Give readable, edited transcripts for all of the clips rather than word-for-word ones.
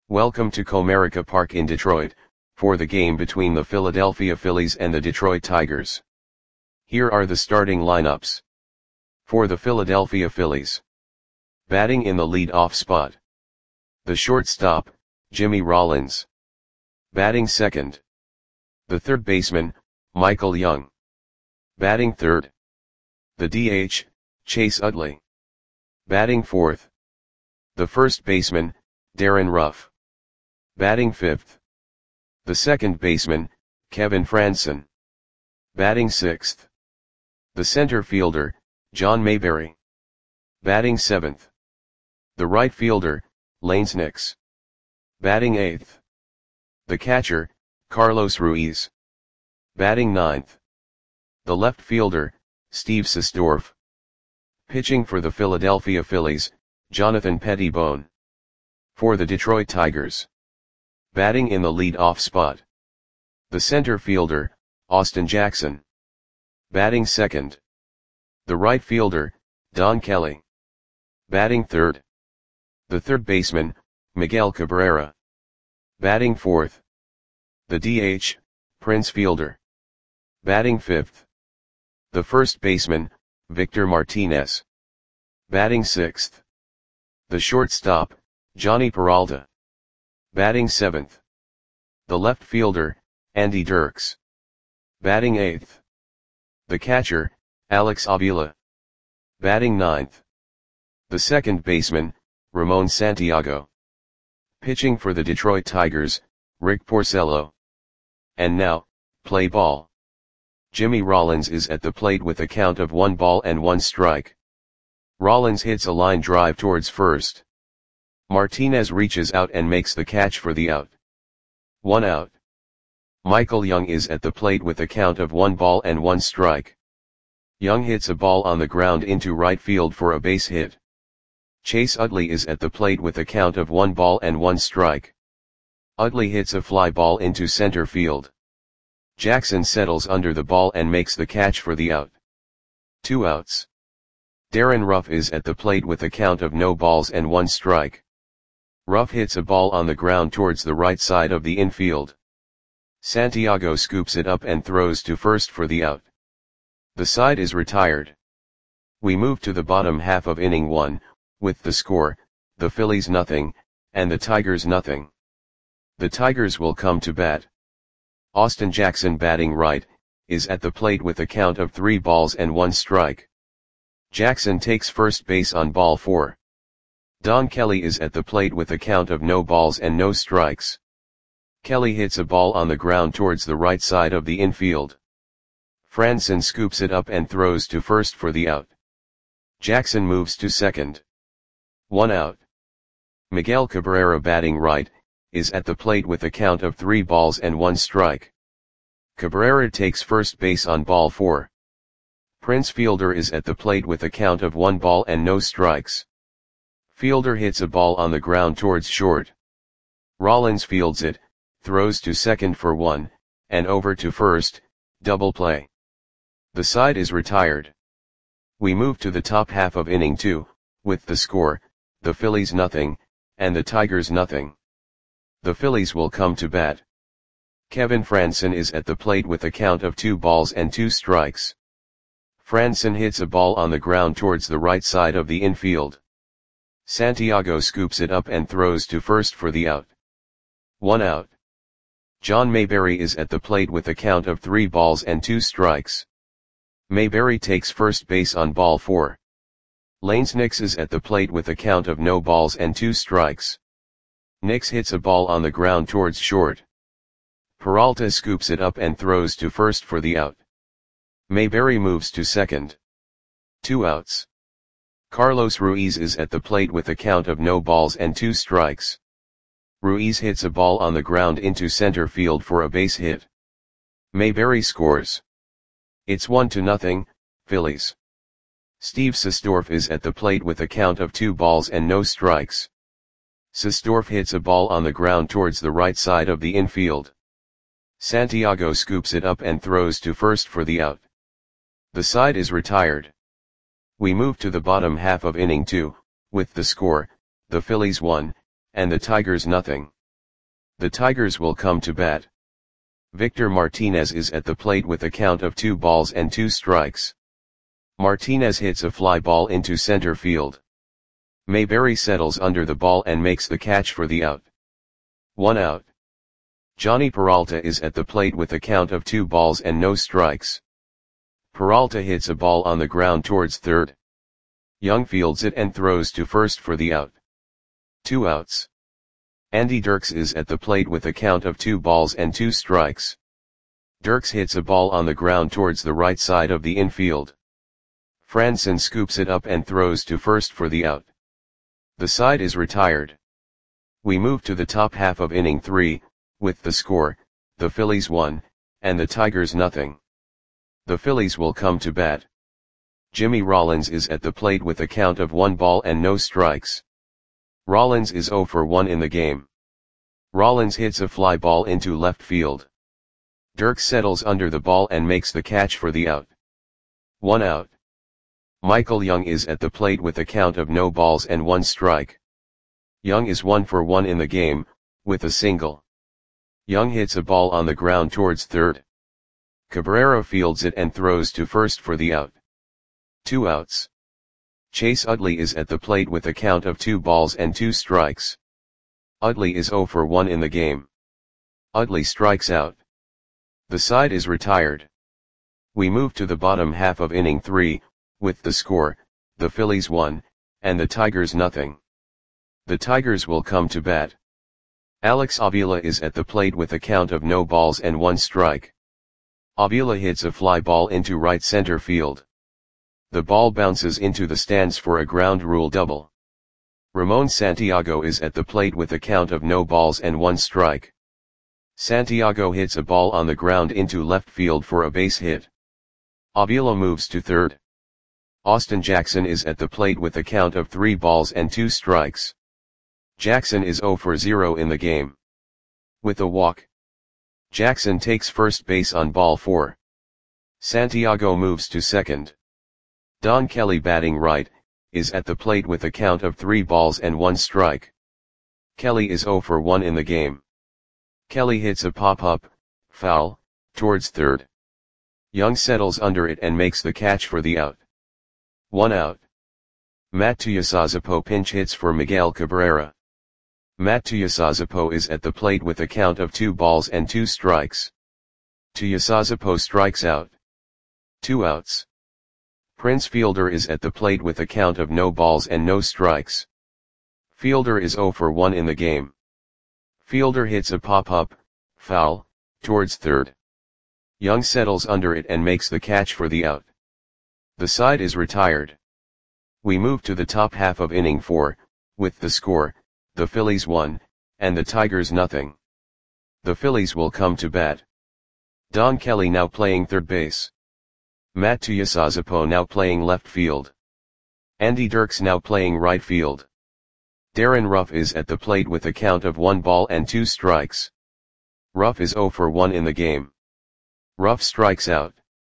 Welcome to Comerica Park in Detroit, for the game between the Philadelphia Phillies and the Detroit Tigers. Here are the starting lineups. For the Philadelphia Phillies. Batting in the lead-off spot. The shortstop, Jimmy Rollins. Batting second. The third baseman, Michael Young. Batting third. The DH, Chase Utley. Batting fourth. The first baseman, Darin Ruf. Batting fifth. The second baseman, Kevin Frandsen. Batting sixth. The center fielder, John Mayberry. Batting seventh. The right fielder, Lane Snicks. Batting eighth. The catcher, Carlos Ruiz. Batting ninth. The left fielder, Steve Sestorf. Pitching for the Philadelphia Phillies, Jonathan Pettibone. For the Detroit Tigers. Batting in the lead-off spot. The center fielder, Austin Jackson. Batting second. The right fielder, Don Kelly. Batting third. The third baseman, Miguel Cabrera. Batting fourth. The DH, Prince Fielder. Batting fifth. The first baseman, Victor Martinez. Batting sixth. The shortstop, Johnny Peralta. Batting seventh. The left fielder, Andy Dirks. Batting eighth. The catcher, Alex Avila. Batting ninth. The second baseman, Ramon Santiago. Pitching for the Detroit Tigers, Rick Porcello. And now, play ball. Jimmy Rollins is at the plate with a count of 1 strike. Rollins hits a line drive towards first. Martinez reaches out and makes the catch for the out. 1 out. Michael Young is at the plate with a count of 1 strike. Young hits a ball on the ground into right field for a base hit. Chase Utley is at the plate with a count of 1 strike. Utley hits a fly ball into center field. Jackson settles under the ball and makes the catch for the out. 2 outs. Darin Ruf is at the plate with a count of 0 strike. Ruf hits a ball on the ground towards the right side of the infield. Santiago scoops it up and throws to first for the out. The side is retired. We move to the bottom half of inning 1, with the score, the Phillies nothing, and the Tigers nothing. The Tigers will come to bat. Austin Jackson batting right, is at the plate with a count of 3 balls and 1 strike. Jackson takes first base on ball 4. Don Kelly is at the plate with a count of 0 balls and no strikes. Kelly hits a ball on the ground towards the right side of the infield. Frandsen scoops it up and throws to first for the out. Jackson moves to second. 1 out. Miguel Cabrera batting right, is at the plate with a count of 3 balls and 1 strike. Cabrera takes first base on ball 4. Prince Fielder is at the plate with a count of 1 ball and no strikes. Fielder hits a ball on the ground towards short. Rollins fields it, throws to second for 1, and over to first, double play. The side is retired. We move to the top half of inning 2, with the score, the Phillies nothing, and the Tigers nothing. The Phillies will come to bat. Kevin Frandsen is at the plate with a count of 2 balls and 2 strikes. Frandsen hits a ball on the ground towards the right side of the infield. Santiago scoops it up and throws to first for the out. 1 out. John Mayberry is at the plate with a count of 3 balls and 2 strikes. Mayberry takes first base on ball 4. Lane Snicks is at the plate with a count of 0 balls and 2 strikes. Snicks hits a ball on the ground towards short. Peralta scoops it up and throws to first for the out. Mayberry moves to second. 2 outs. Carlos Ruiz is at the plate with a count of 0 balls and 2 strikes. Ruiz hits a ball on the ground into center field for a base hit. Mayberry scores. It's 1-0, Phillies. Steve Sestorf is at the plate with a count of 2 balls and no strikes. Sestorf hits a ball on the ground towards the right side of the infield. Santiago scoops it up and throws to first for the out. The side is retired. We move to the bottom half of inning 2, with the score, the Phillies 1, and the Tigers nothing. The Tigers will come to bat. Victor Martinez is at the plate with a count of 2 balls and 2 strikes. Martinez hits a fly ball into center field. Mayberry settles under the ball and makes the catch for the out. 1 out. Johnny Peralta is at the plate with a count of 2 balls and no strikes. Peralta hits a ball on the ground towards third. Young fields it and throws to first for the out. 2 outs. Andy Dirks is at the plate with a count of 2 balls and 2 strikes. Dirks hits a ball on the ground towards the right side of the infield. Franson scoops it up and throws to first for the out. The side is retired. We move to the top half of inning 3, with the score, the Phillies 1, and the Tigers nothing. The Phillies will come to bat. Jimmy Rollins is at the plate with a count of 1 ball and no strikes. Rollins is 0 for 1 in the game. Rollins hits a fly ball into left field. Dirks settles under the ball and makes the catch for the out. 1 out. Michael Young is at the plate with a count of no balls and 1 strike. Young is 1 for 1 in the game, with a single. Young hits a ball on the ground towards third. Cabrera fields it and throws to first for the out. 2 outs. Chase Utley is at the plate with a count of 2 balls and 2 strikes. Utley is 0 for 1 in the game. Utley strikes out. The side is retired. We move to the bottom half of inning 3, with the score, the Phillies 1, and the Tigers nothing. The Tigers will come to bat. Alex Avila is at the plate with a count of no balls and 1 strike. Avila hits a fly ball into right center field. The ball bounces into the stands for a ground rule double. Ramon Santiago is at the plate with a count of no balls and 1 strike. Santiago hits a ball on the ground into left field for a base hit. Avila moves to third. Austin Jackson is at the plate with a count of 3 balls and 2 strikes. Jackson is 0 for 0 in the game. With a walk, Jackson takes first base on ball 4. Santiago moves to second. Don Kelly, batting right, is at the plate with a count of 3 balls and 1 strike. Kelly is 0 for 1 in the game. Kelly hits a pop-up, foul, towards third. Young settles under it and makes the catch for the out. 1 out. Matt Tuiasosopo pinch hits for Miguel Cabrera. Matt Tuiasosopo is at the plate with a count of 2 balls and 2 strikes. Tuiasosopo strikes out. 2 outs. Prince Fielder is at the plate with a count of no balls and no strikes. Fielder is 0 for 1 in the game. Fielder hits a pop-up, foul, towards third. Young settles under it and makes the catch for the out. The side is retired. We move to the top half of inning 4, with the score, the Phillies 1, and the Tigers nothing. The Phillies will come to bat. Don Kelly now playing third base. Matt Tuiasosopo now playing left field. Andy Dirks now playing right field. Darren Ruff is at the plate with a count of 1 ball and 2 strikes. Ruff is 0 for 1 in the game. Ruff strikes out.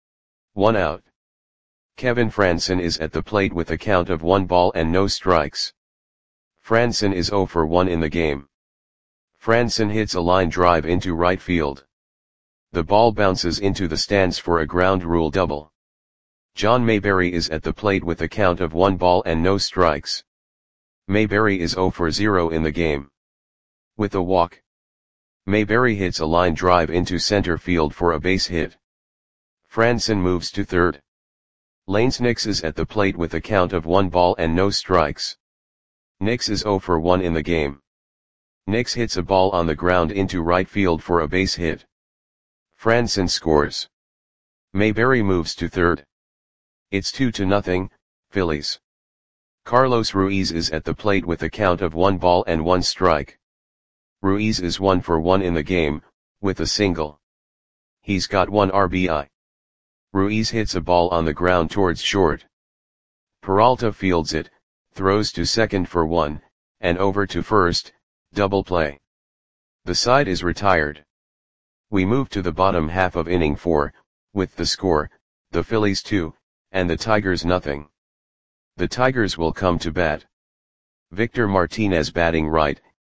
1 out. Kevin Franson is at the plate with a count of 1 ball and no strikes. Franson is 0 for 1 in the game. Franson hits a line drive into right field. The ball bounces into the stands for a ground rule double. John Mayberry is at the plate with a count of 1 ball and no strikes. Mayberry is 0 for 0 in the game. With a walk, Mayberry hits a line drive into center field for a base hit. Franson moves to third. Lanes Nix is at the plate with a count of 1 ball and no strikes. Nix is 0 for 1 in the game. Nix hits a ball on the ground into right field for a base hit. Franson scores. Mayberry moves to third. It's 2-0, Phillies. Carlos Ruiz is at the plate with a count of 1 ball and 1 strike. Ruiz is 1 for 1 in the game, with a single. He's got 1 RBI. Ruiz hits a ball on the ground towards short. Peralta fields it, throws to second for 1, and over to first, double play. The side is retired. We move to the bottom half of inning 4, with the score, the Phillies 2, and the Tigers nothing. The Tigers will come to bat. Victor Martinez batting right,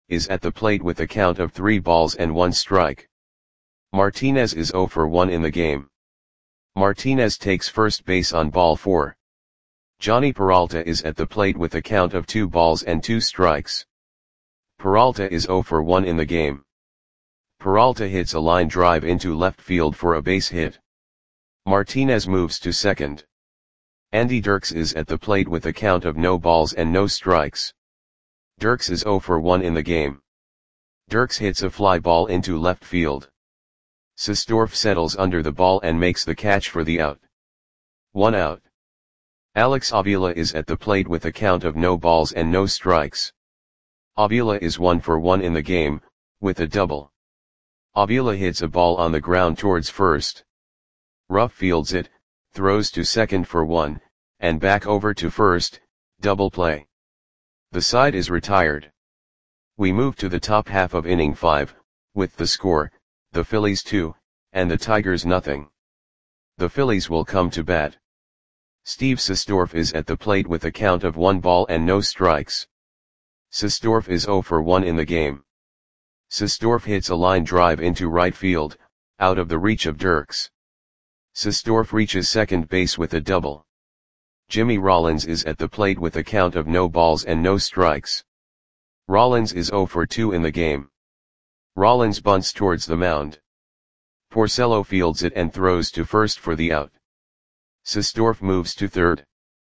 is at the plate with a count of 3 balls and 1 strike. Martinez is 0 for 1 in the game. Martinez takes first base on ball 4. Johnny Peralta is at the plate with a count of 2 balls and 2 strikes. Peralta is 0 for 1 in the game. Peralta hits a line drive into left field for a base hit. Martinez moves to second. Andy Dirks is at the plate with a count of no balls and no strikes. Dirks is 0 for 1 in the game. Dirks hits a fly ball into left field. Sistorf settles under the ball and makes the catch for the out. 1 out. Alex Avila is at the plate with a count of no balls and no strikes. Avila is 1 for 1 in the game, with a double. Avila hits a ball on the ground towards first. Ruff fields it, throws to second for 1, and back over to first, double play. The side is retired. We move to the top half of inning 5, with the score, the Phillies 2, and the Tigers nothing. The Phillies will come to bat. Steve Sistorf is at the plate with a count of 1 ball and no strikes. Sistorf is 0 for 1 in the game. Sistorf hits a line drive into right field, out of the reach of Dirks. Sistorf reaches second base with a double. Jimmy Rollins is at the plate with a count of no balls and no strikes. Rollins is 0 for 2 in the game. Rollins bunts towards the mound. Porcello fields it and throws to first for the out. Sistorf moves to third.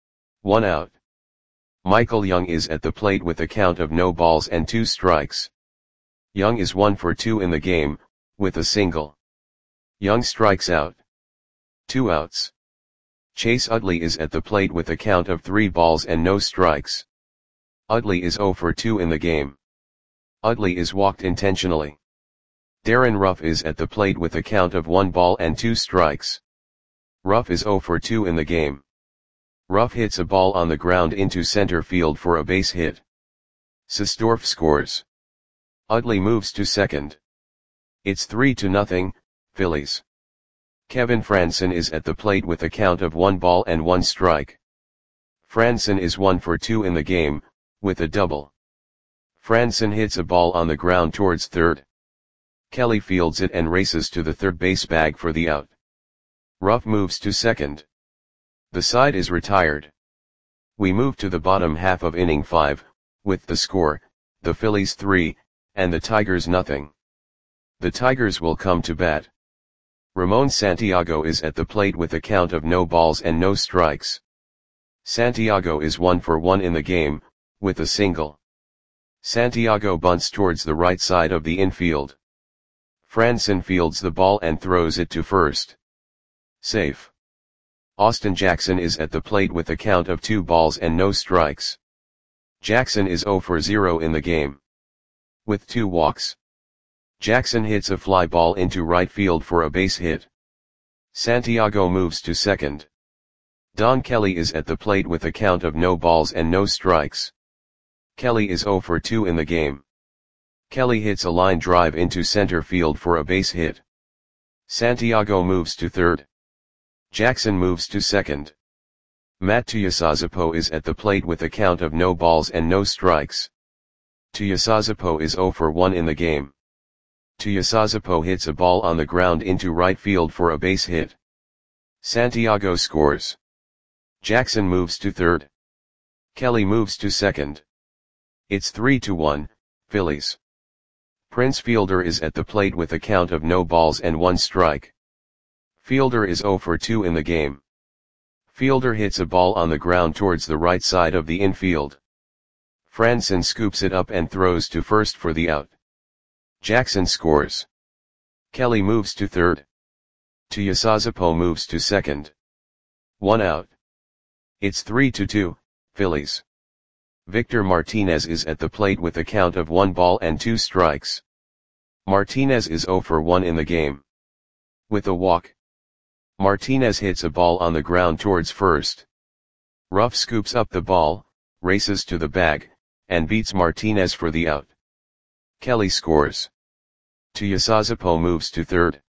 1 out. Michael Young is at the plate with a count of no balls and 2 strikes. Young is 1 for 2 in the game, with a single. Young strikes out. 2 outs. Chase Utley is at the plate with a count of 3 balls and no strikes. Utley is 0 for 2 in the game. Utley is walked intentionally. Darren Ruff is at the plate with a count of 1 ball and 2 strikes. Ruff is 0 for 2 in the game. Ruff hits a ball on the ground into center field for a base hit. Sistorf scores. Utley moves to second. It's 3-0, Phillies. Kevin Frandsen is at the plate with a count of 1 ball and 1 strike. Frandsen is 1 for 2 in the game, with a double. Frandsen hits a ball on the ground towards third. Kelly fields it and races to the third base bag for the out. Ruff moves to second. The side is retired. We move to the bottom half of inning 5, with the score, the Phillies 3, and the Tigers nothing. The Tigers will come to bat. Ramon Santiago is at the plate with a count of no balls and no strikes. Santiago is 1 for 1 in the game, with a single. Santiago bunts towards the right side of the infield. Frandsen fields the ball and throws it to first. Safe. Austin Jackson is at the plate with a count of 2 balls and no strikes. Jackson is 0 for 0 in the game. With 2 walks. Jackson hits a fly ball into right field for a base hit. Santiago moves to second. Don Kelly is at the plate with a count of no balls and no strikes. Kelly is 0 for 2 in the game. Kelly hits a line drive into center field for a base hit. Santiago moves to third. Jackson moves to second. Matt Tuiasosopo is at the plate with a count of no balls and no strikes. Tuiasosopo is 0 for 1 in the game. Tuiasosopo hits a ball on the ground into right field for a base hit. Santiago scores. Jackson moves to third. Kelly moves to second. It's 3-1, Phillies. Prince Fielder is at the plate with a count of no balls and 1 strike. Fielder is 0 for 2 in the game. Fielder hits a ball on the ground towards the right side of the infield. Frandsen scoops it up and throws to first for the out. Jackson scores. Kelly moves to third. Tuiasosopo moves to second. 1 out. It's 3-2, Phillies. Victor Martinez is at the plate with a count of 1 ball and 2 strikes. Martinez is 0 for 1 in the game. With a walk. Martinez hits a ball on the ground towards first. Ruff scoops up the ball, races to the bag, and beats Martinez for the out. Kelly scores. Tuiasosopo moves to third.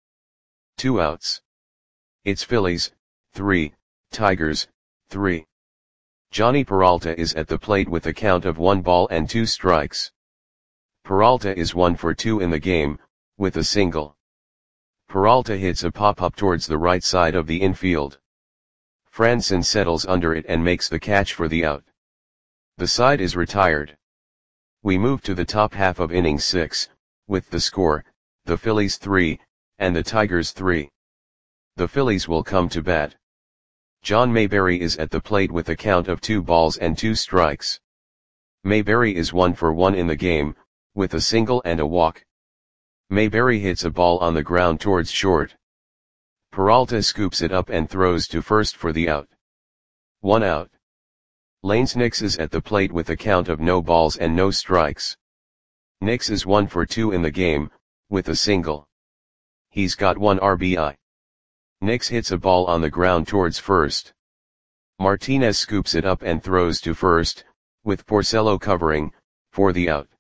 2 outs. It's Phillies, 3, Tigers, 3. Johnny Peralta is at the plate with a count of 1 ball and 2 strikes. Peralta is 1 for 2 in the game, with a single. Peralta hits a pop-up towards the right side of the infield. Franson settles under it and makes the catch for the out. The side is retired. We move to the top half of inning 6, with the score, the Phillies 3, and the Tigers 3. The Phillies will come to bat. John Mayberry is at the plate with a count of 2 balls and 2 strikes. Mayberry is 1 for 1 in the game, with a single and a walk. Mayberry hits a ball on the ground towards short. Peralta scoops it up and throws to first for the out. 1 out. Lanes Nix is at the plate with a count of no balls and no strikes. Nix is 1 for 2 in the game, with a single. He's got 1 RBI. Nix hits a ball on the ground towards first. Martinez scoops it up and throws to first, with Porcello covering, for the out.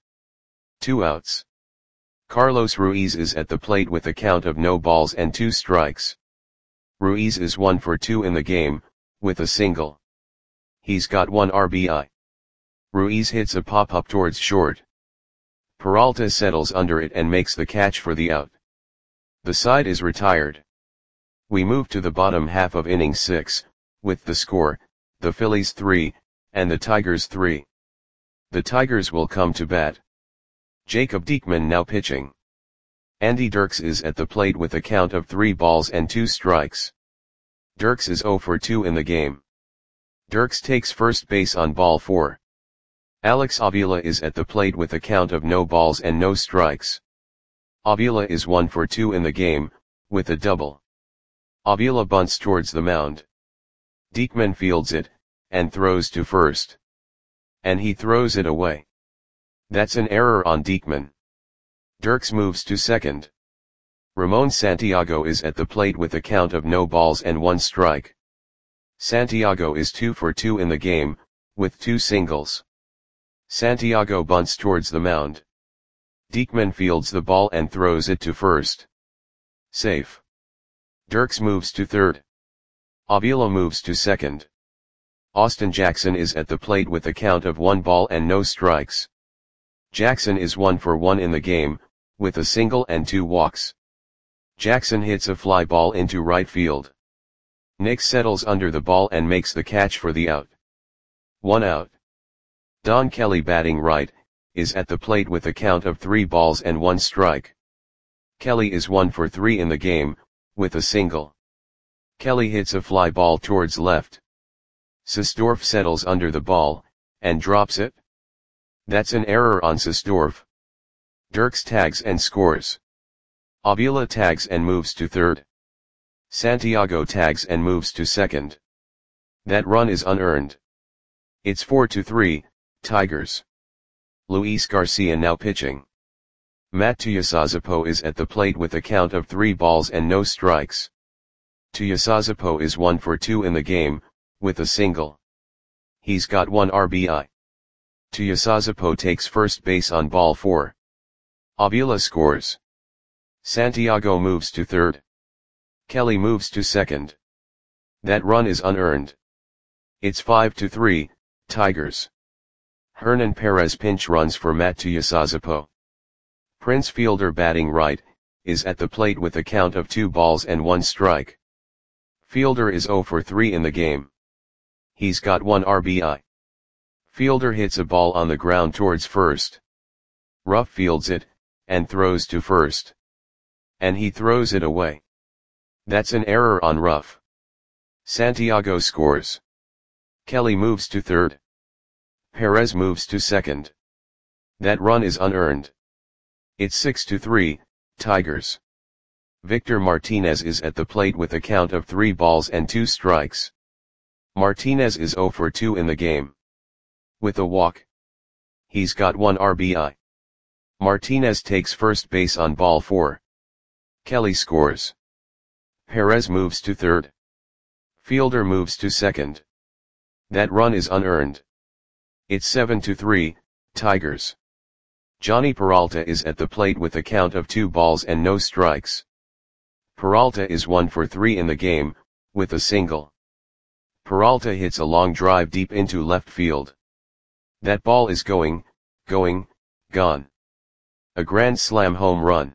2 outs. Carlos Ruiz is at the plate with a count of no balls and 2 strikes. Ruiz is 1 for 2 in the game, with a single. He's got 1 RBI. Ruiz hits a pop-up towards short. Peralta settles under it and makes the catch for the out. The side is retired. We move to the bottom half of inning 6, with the score, the Phillies 3, and the Tigers 3. The Tigers will come to bat. Jacob Diekman now pitching. Andy Dirks is at the plate with a count of 3 balls and 2 strikes. Dirks is 0 for 2 in the game. Dirks takes first base on ball 4. Alex Avila is at the plate with a count of no balls and no strikes. Avila is 1 for 2 in the game, with a double. Avila bunts towards the mound. Diekman fields it, and throws to first. And he throws it away. That's an error on Diekman. Dirks moves to second. Ramon Santiago is at the plate with a count of no balls and 1 strike. Santiago is 2 for 2 in the game, with 2 singles. Santiago bunts towards the mound. Diekman fields the ball and throws it to first. Safe. Dirks moves to third. Avila moves to second. Austin Jackson is at the plate with a count of 1 ball and no strikes. Jackson is 1 for 1 in the game, with a single and 2 walks. Jackson hits a fly ball into right field. Nix settles under the ball and makes the catch for the out. 1 out. Don Kelly, batting right, is at the plate with a count of 3 balls and 1 strike. Kelly is 1 for 3 in the game, with a single. Kelly hits a fly ball towards left. Sistorf settles under the ball, and drops it. That's an error on Sistorf. Dirks tags and scores. Avila tags and moves to third. Santiago tags and moves to second. That run is unearned. It's 4-3, Tigers. Luis Garcia now pitching. Matt Tuiasosopo is at the plate with a count of 3 balls and no strikes. Tuiasosopo is 1 for 2 in the game, with a single. He's got 1 RBI. Tuiasosopo takes first base on ball 4. Avila scores. Santiago moves to third. Kelly moves to second. That run is unearned. It's 5-3, Tigers. Hernan Perez pinch runs for Matt Tuiasosopo. Prince Fielder, batting right, is at the plate with a count of 2 balls and 1 strike. Fielder is 0 for 3 in the game. He's got 1 RBI. Fielder hits a ball on the ground towards first. Ruff fields it, and throws to first. And he throws it away. That's an error on Ruff. Santiago scores. Kelly moves to third. Perez moves to second. That run is unearned. It's 6-3, Tigers. Victor Martinez is at the plate with a count of 3 balls and 2 strikes. Martinez is 0 for 2 in the game. With a walk. He's got 1 RBI. Martinez takes first base on ball 4. Kelly scores. Perez moves to third. Fielder moves to second. That run is unearned. It's 7-3, Tigers. Johnny Peralta is at the plate with a count of 2 balls and no strikes. Peralta is 1 for 3 in the game, with a single. Peralta hits a long drive deep into left field. That ball is gone. A grand slam home run.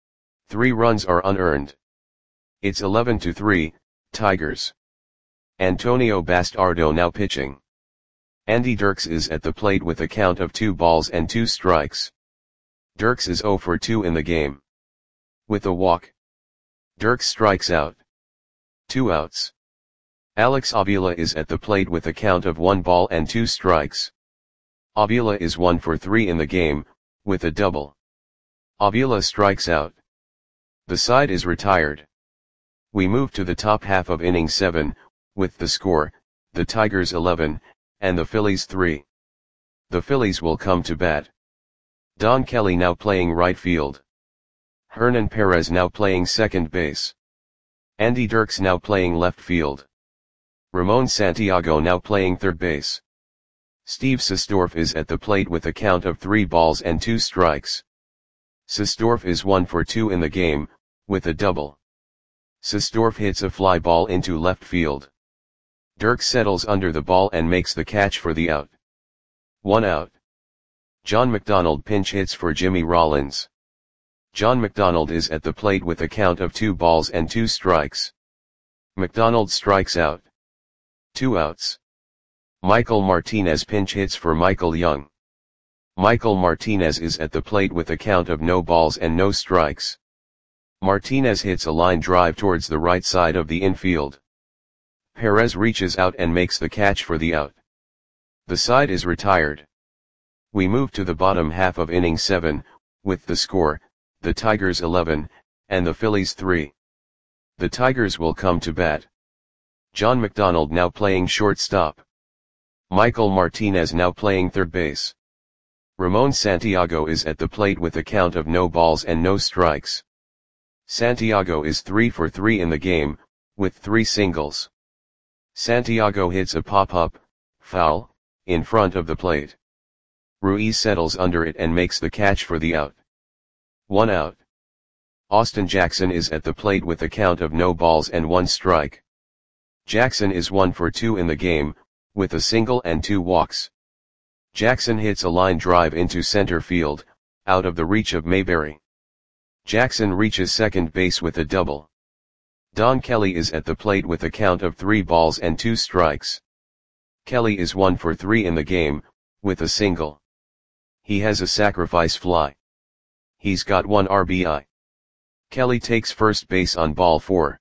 3 runs are unearned. It's 11-3, Tigers. Antonio Bastardo now pitching. Andy Dirks is at the plate with a count of 2 balls and 2 strikes. Dirks is 0 for 2 in the game. With a walk. Dirks strikes out. 2 outs. Alex Avila is at the plate with a count of 1 ball and 2 strikes. Avila is 1 for 3 in the game, with a double. Avila strikes out. The side is retired. We move to the top half of inning 7, with the score, the Tigers 11, and the Phillies 3. The Phillies will come to bat. Don Kelly now playing right field. Hernan Perez now playing second base. Andy Dirks now playing left field. Ramon Santiago now playing third base. Steve Sistorf is at the plate with a count of 3 balls and 2 strikes. Sistorf is 1 for 2 in the game, with a double. Sistorf hits a fly ball into left field. Dirks settles under the ball and makes the catch for the out. 1 out. John McDonald pinch hits for Jimmy Rollins. John McDonald is at the plate with a count of 2 balls and 2 strikes. McDonald strikes out. 2 outs. Michael Martinez pinch hits for Michael Young. Michael Martinez is at the plate with a count of no balls and no strikes. Martinez hits a line drive towards the right side of the infield. Perez reaches out and makes the catch for the out. The side is retired. We move to the bottom half of inning 7, with the score, the Tigers 11, and the Phillies 3. The Tigers will come to bat. John McDonald now playing shortstop. Michael Martinez now playing third base. Ramon Santiago is at the plate with a count of no balls and no strikes. Santiago is 3 for 3 in the game, with 3 singles. Santiago hits a pop-up, foul, in front of the plate. Ruiz settles under it and makes the catch for the out. 1 out. Austin Jackson is at the plate with a count of no balls and 1 strike. Jackson is 1 for 2 in the game, with a single and 2 walks. Jackson hits a line drive into center field, out of the reach of Mayberry. Jackson reaches second base with a double. Don Kelly is at the plate with a count of 3 balls and 2 strikes. Kelly is 1 for 3 in the game, with a single. He has a sacrifice fly. He's got 1 RBI. Kelly takes first base on ball 4.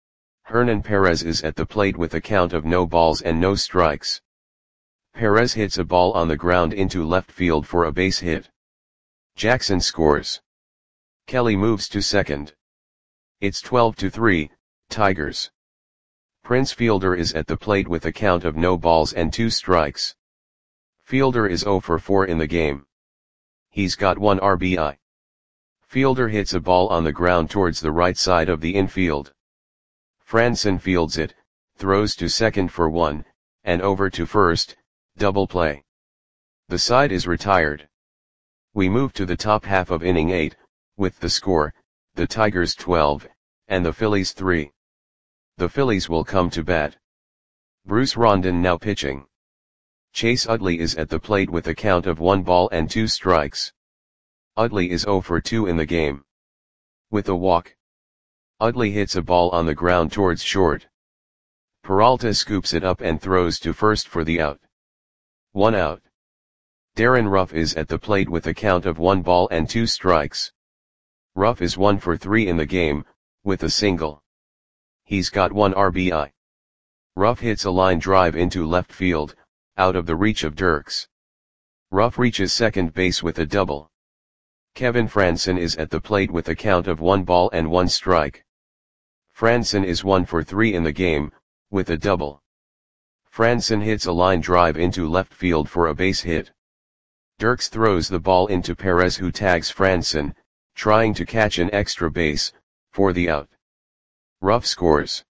Hernan Perez is at the plate with a count of no balls and no strikes. Perez hits a ball on the ground into left field for a base hit. Jackson scores. Kelly moves to second. It's 12-3, Tigers. Prince Fielder is at the plate with a count of no balls and 2 strikes. Fielder is 0 for 4 in the game. He's got 1 RBI. Fielder hits a ball on the ground towards the right side of the infield. Franson fields it, throws to second for 1, and over to first, double play. The side is retired. We move to the top half of inning 8, with the score, the Tigers 12, and the Phillies 3. The Phillies will come to bat. Bruce Rondon now pitching. Chase Utley is at the plate with a count of 1 ball and 2 strikes. Utley is 0 for 2 in the game. With a walk. Utley hits a ball on the ground towards short. Peralta scoops it up and throws to first for the out. 1 out. Darren Ruff is at the plate with a count of 1 ball and 2 strikes. Ruff is 1 for 3 in the game, with a single. He's got 1 RBI. Ruff hits a line drive into left field, out of the reach of Dirks. Ruff reaches second base with a double. Kevin Franson is at the plate with a count of 1 ball and 1 strike. Franson is 1 for 3 in the game, with a double. Franson hits a line drive into left field for a base hit. Dirks throws the ball into Perez, who tags Franson, trying to catch an extra base, for the out. Ruff scores.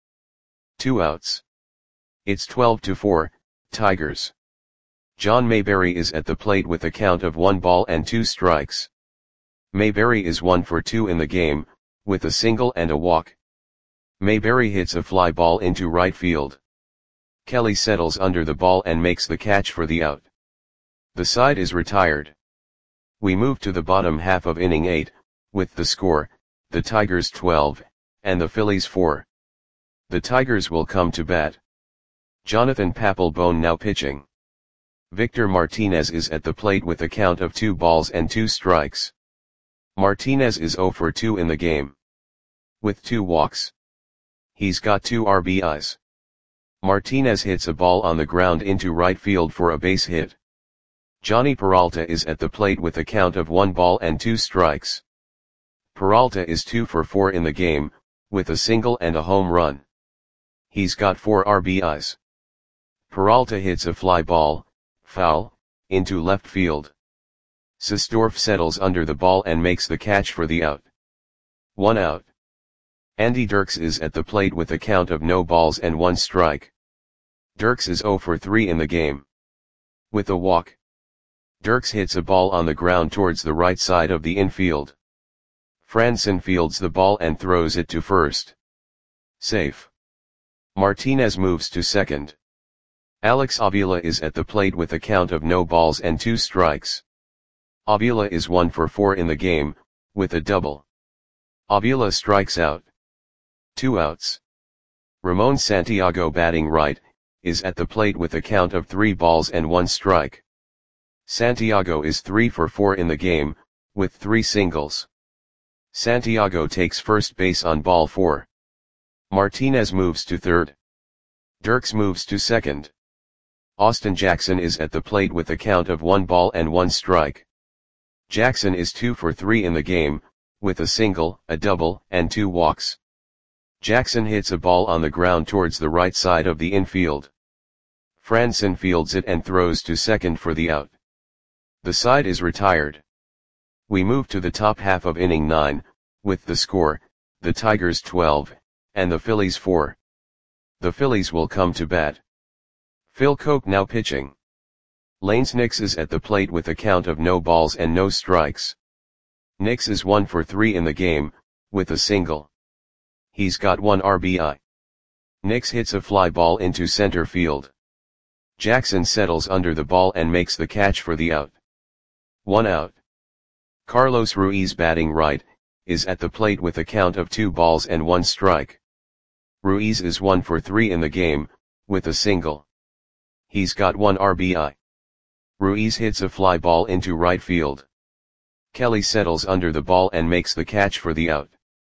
2 outs. It's 12-4, Tigers. John Mayberry is at the plate with a count of 1 ball and 2 strikes. Mayberry is 1 for 2 in the game, with a single and a walk. Mayberry hits a fly ball into right field. Kelly settles under the ball and makes the catch for the out. The side is retired. We move to the bottom half of inning 8, with the score, the Tigers 12, and the Phillies 4. The Tigers will come to bat. Jonathan Papelbon now pitching. Victor Martinez is at the plate with a count of 2 balls and 2 strikes. Martinez is 0 for 2 in the game, with 2 walks. He's got 2 RBIs. Martinez hits a ball on the ground into right field for a base hit. Johnny Peralta is at the plate with a count of 1 ball and 2 strikes. Peralta is 2 for 4 in the game, with a single and a home run. He's got 4 RBIs. Peralta hits a fly ball, foul, into left field. Sistorf settles under the ball and makes the catch for the out. 1 out. Andy Dirks is at the plate with a count of no balls and 1 strike. Dirks is 0 for 3 in the game, with a walk. Dirks hits a ball on the ground towards the right side of the infield. Franson fields the ball and throws it to first. Safe. Martinez moves to second. Alex Avila is at the plate with a count of no balls and 2 strikes. Avila is 1 for 4 in the game, with a double. Avila strikes out. 2 outs. Ramon Santiago, batting right, is at the plate with a count of 3 balls and 1 strike. Santiago is 3 for 4 in the game, with 3 singles. Santiago takes first base on ball 4. Martinez moves to third. Dirks moves to second. Austin Jackson is at the plate with a count of 1 ball and 1 strike. Jackson is 2 for 3 in the game, with a single, a double, and 2 walks. Jackson hits a ball on the ground towards the right side of the infield. Franson fields it and throws to second for the out. The side is retired. We move to the top half of inning 9, with the score, the Tigers 12, and the Phillies 4. The Phillies will come to bat. Phil Coke now pitching. Lanes Nix is at the plate with a count of no balls and no strikes. Nix is 1 for 3 in the game, with a single. He's got 1 RBI. Nix hits a fly ball into center field. Jackson settles under the ball and makes the catch for the out. 1 out. Carlos Ruiz, batting right, is at the plate with a count of 2 balls and 1 strike. Ruiz is 1 for 3 in the game, with a single. He's got 1 RBI. Ruiz hits a fly ball into right field. Kelly settles under the ball and makes the catch for the out.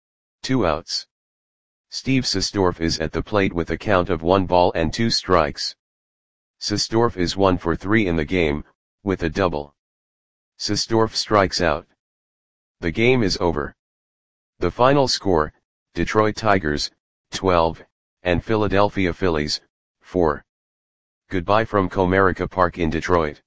2 outs. Steve Sistorf is at the plate with a count of 1 ball and 2 strikes. Sistorf is 1 for 3 in the game, with a double. Sistorf strikes out. The game is over. The final score, Detroit Tigers, 12, and Philadelphia Phillies, 4. Goodbye from Comerica Park in Detroit.